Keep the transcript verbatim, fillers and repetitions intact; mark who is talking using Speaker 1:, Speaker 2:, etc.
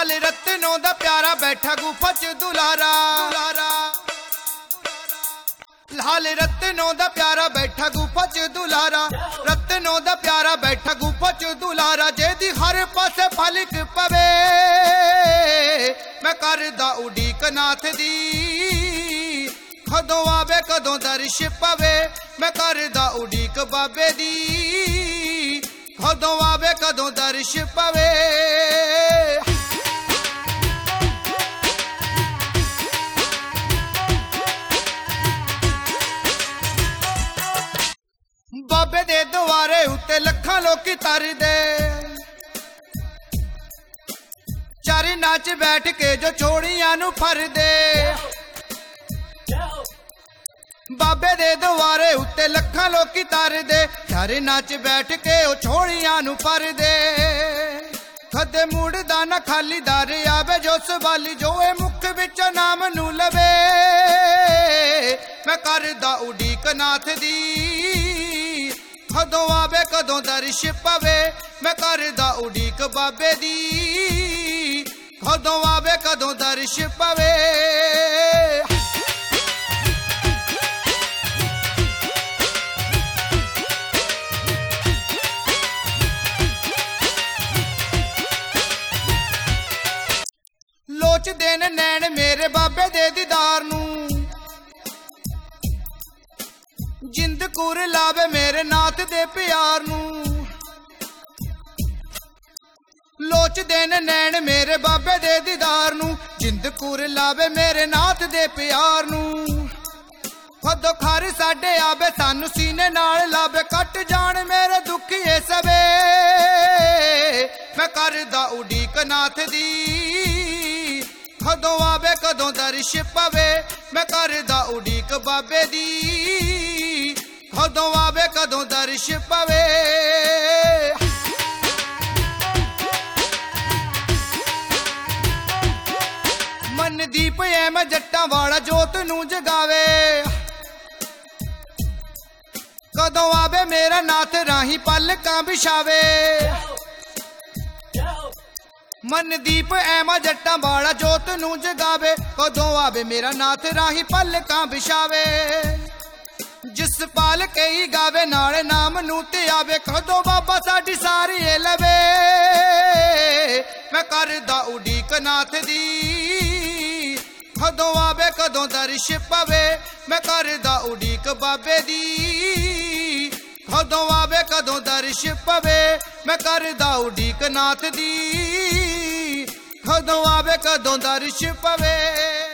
Speaker 1: लाल रत्नों दा प्यारा बैठा गुफा च दुलारा दुलारा लाल रत्नों दा प्यारा बैठा गुफा च दुलारा रत्नों दा प्यारा बैठा गुफा च दुलारा जेदी हर पासे फलिक पवे मैं करदा उड़ीक नाथ दी कदों आवे कदों दर्श पवे मैं करदा उड़ीक बाबे दी कदों आवे कदों दर्श पवे बाबे दे द्वारे उत्ते लखां लोकी तरदे चारी नाच बैठ के जो छोड़ियां नू फरदे बाबे दे द्वारे उत्ते लखां लोकी तरदे चारी नाच बैठ के ओ छोड़ियां नू फरदे कदे मुड़दा ना खाली दर आवे जो सवाली जो ए मुख विच नाम नू लवे मैं करदा उड़ीक नाथ दी कदों आवे कदों दर्श पवे मैं करदा उड़ीक बाबे दी कदों आवे कदों दर्श पवे लोचदे ने नैन मेरे बाबे दे दीदार नू जिंद कुर लावे मेरे नाथ दे प्यार नू लोचदे ने नैन मेरे बाबे दे दीदार नू जिंद कुर लावे मेरे नाथ दे प्यार नू कदों खर साडे आवे सानू सीने नाल लावे कट जान मेरे दुखिए सवे मैं करदा उड़ीक नाथ दी कदों आवे कदों दर्श पवे मैं करदा उड़ीक बाबे दी कदों आवे कदों दर्श पवे मनदीप ऐ मैं जट्टां वाला जोत नू जगावे कदों आवे मेरा नाथ राही पलकां बिछावे मनदीप ऐ मैं जट्टां वाला जोत नू जगावे कदों आवे मेरा नाथ राही पलकां बिछावे जिस पाल के ही गावे नाले नाम नू ते आवे कदों बाबा साडी सारी ए लवे मैं करदा उड़ीक नाथ दी कदों आवे कदों दर्श पवे मैं करदा उड़ीक बाबे दी कदों आवे कदों दर्श पवे मैं करदा उड़ीक नाथ दी कदों आवे कदों दर्श पवे।